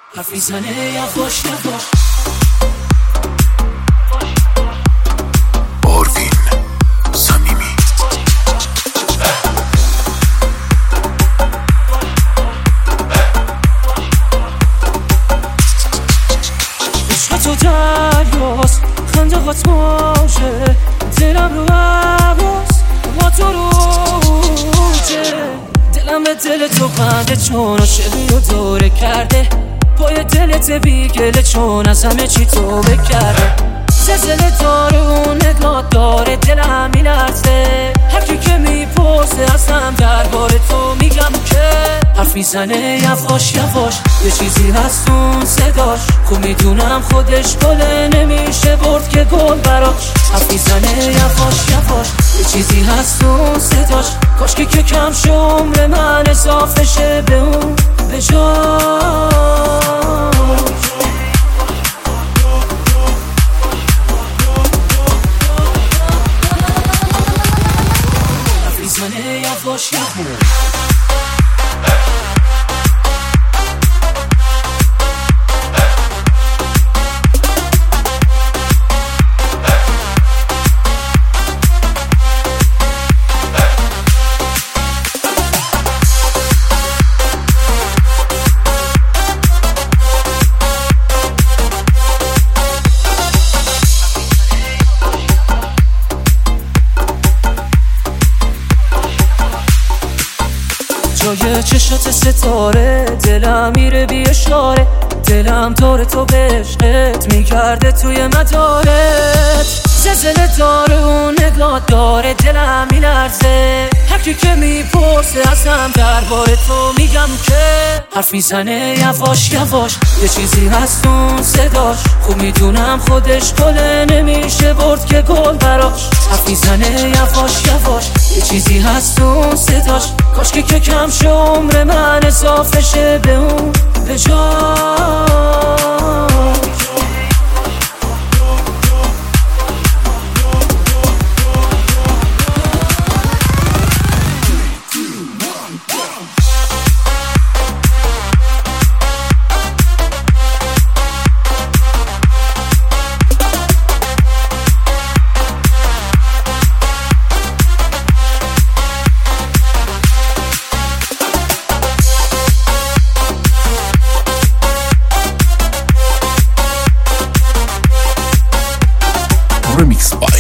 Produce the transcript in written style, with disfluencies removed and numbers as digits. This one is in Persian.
حرف میزنه یواش یواش. آروین صمیمی عشق تو دریاست، خنده هات موجه، دلم رو عباس با تو روجه. دلم به دل تو بنده چون عاشقی رو دوره کرده، پای دلت بیگله چون از همه چی تو بکرده. زلزله داره اون نگاه داره، دلم میلرزه هر کی که میپرسه ازم درباره تو میگم که حرف میزنه یواش یواش. یه چیزی هست اون صداش، خب میدونم خودش گله نمیشه برد که گل براش. حرف میزنه یواش یواش. یه چیزی هست اون صداش، کاش که کم شه عمر من اضافه شه به اون به میزنه یواش یواش. جای چشات ستاره دلم میره بی اشاره، دلم داره تو به عشقت میگرده توی مدارت. زلزله داره اون نگاه داره، دلم میلرزه هر کی که میپرسه ازم درباره تو میگم که حرف میزنه یواش یواش. یه چیزی هست اون صداش، خوب میدونم خودش گله نمیشه برد که گل براش. حرف میزنه یواش یواش. یه چیزی هست اون صداش، کاش که کم شه عمر من اضافه شه به اون به Remix by